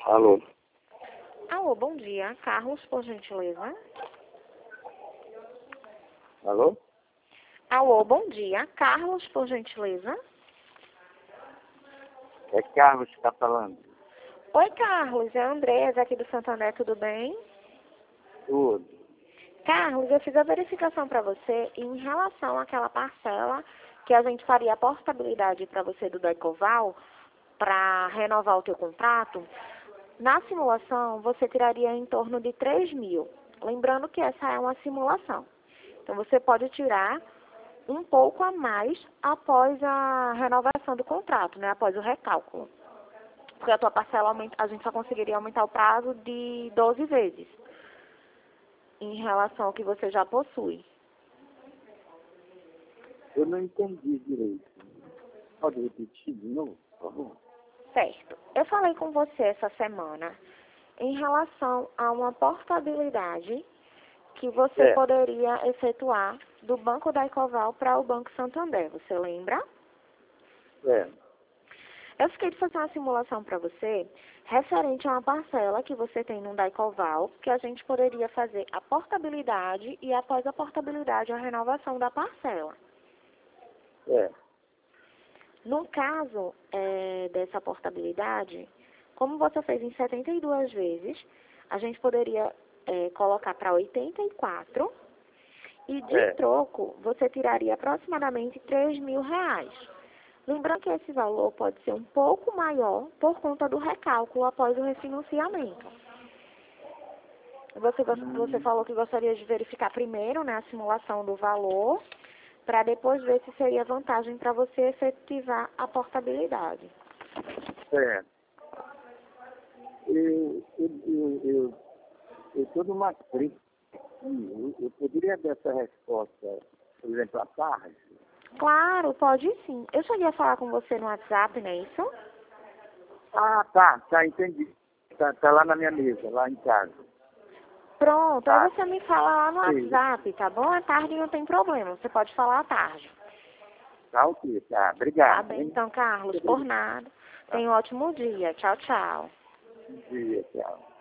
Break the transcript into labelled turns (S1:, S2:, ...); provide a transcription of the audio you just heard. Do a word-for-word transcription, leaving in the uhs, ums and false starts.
S1: Alô?
S2: Alô, bom dia. Carlos, por gentileza.
S1: Alô?
S2: Alô, bom dia. Carlos, por gentileza.
S1: É Carlos que está falando.
S2: Oi, Carlos. É a Andresa aqui do Santander, tudo bem?
S1: Tudo.
S2: Carlos, eu fiz a verificação para você e em relação àquela parcela que a gente faria a portabilidade para você do Decoval para renovar o teu contrato, na simulação você tiraria em torno de três mil. Lembrando que essa é uma simulação. Então você pode tirar um pouco a mais após a renovação do contrato, né? Após o recálculo. Porque a tua parcela, aumenta, a gente só conseguiria aumentar o prazo de doze vezes em relação ao que você já possui.
S1: Eu não entendi direito. Pode repetir de novo, por favor?
S2: Certo. Eu falei com você essa semana em relação a uma portabilidade que você
S1: É.
S2: poderia efetuar do Banco da Ecoval para o Banco Santander. Você lembra?
S1: É.
S2: Eu fiquei de fazer uma simulação para você referente a uma parcela que você tem no Daicoval, que a gente poderia fazer a portabilidade e após a portabilidade a renovação da parcela.
S1: É.
S2: No caso é, dessa portabilidade, como você fez em setenta e duas vezes, a gente poderia é, colocar para oitenta e quatro e de
S1: É.
S2: troco você tiraria aproximadamente três mil reais. Lembrando que esse valor pode ser um pouco maior por conta do recálculo após o refinanciamento. Você, você falou que gostaria de verificar primeiro, né, a simulação do valor, para depois ver se seria vantagem para você efetivar a portabilidade.
S1: É. Eu eu eu eu estou numa crise. Eu, eu poderia dar essa resposta, por exemplo, à tarde?
S2: Claro, pode sim. Eu cheguei a falar com você no WhatsApp, não é isso?
S1: Ah, tá, tá, entendi. Tá, tá lá na minha mesa, lá em casa.
S2: Pronto,
S1: Tá.
S2: aí você me fala lá no
S1: Sim.
S2: WhatsApp, tá bom? À tarde não tem problema, você pode falar à tarde.
S1: Tá ok, tá.
S2: Tá
S1: Obrigado,
S2: bem,
S1: hein?
S2: então, Carlos, por
S1: Obrigado.
S2: nada.
S1: Tá.
S2: Tenha um ótimo dia. Tchau, tchau.
S1: Bom dia, tchau.